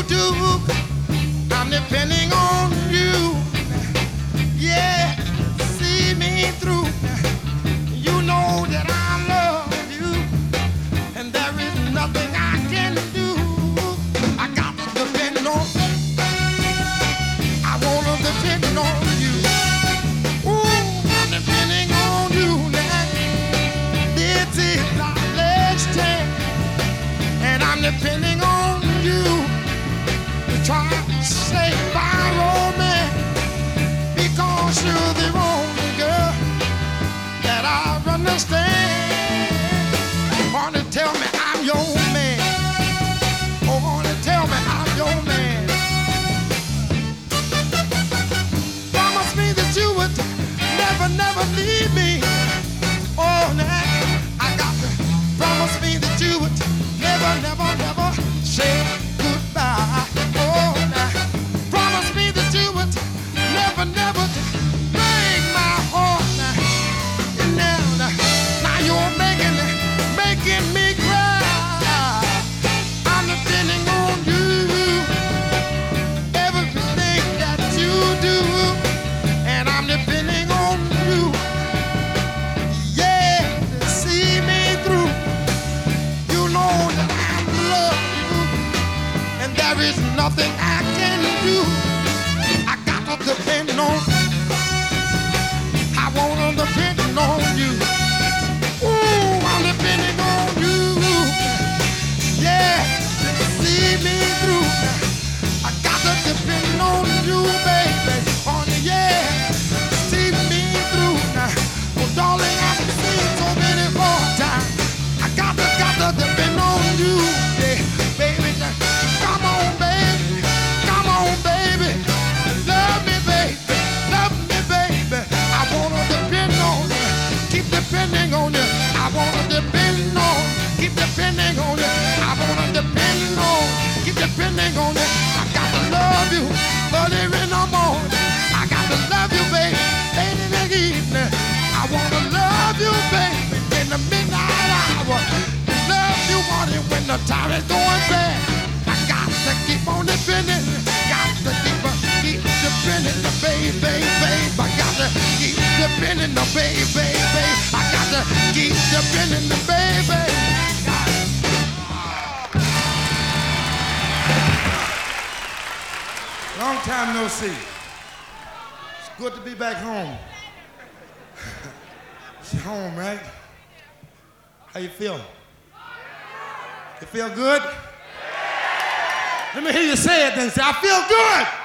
you do. I'm depending on you. Yeah, see me through. You know that I love you, and there is nothing I can do. I got to depend on. I wanna depend on you. Ooh, I'm depending on you now. This is our last chance, and I'm depending on you to try to save my romance, because you're the only girl that I understand. Wanna tell me I'm your man? Oh, wanna tell me I'm your man? Promise me that you would never, never leave me. Oh, now I got to promise me that you would never, never, never say goodbye. Oh, now promise me that you would never, never break my heart. Now you're making me cry. I'm depending on you. Everything that you do, and I'm depending on you. Yeah, to see me through. You know that I love you, and there is nothing I can do. I got to depend on. I wanna depend on you. Ooh, I'm depending on you. Yeah, see me through. I got to depend on you, baby. On you, yeah, see me through. Oh, darling, I've seen so many more times. I got to depend on you, yeah, baby. Come on, baby. Come on, baby. Love me, baby. Love me, baby. I wanna depend on you. Keep depending on you. I wanna depend on. Keep depending on you. I wanna depend on. Keep depending on you. I got to love you early in the morning. I got to love you, baby, late in the evening. I wanna love you, baby, in the midnight hour. Love you, honey, when the time is going bad. I got to keep on depending. Got to keep depending, baby, baby. I got to keep depending, baby, baby. I got to keep depending, baby. Long time no see. It's good to be back home. It's home, right? How you feel? You feel good? Let me hear you say it then. Say, I feel good.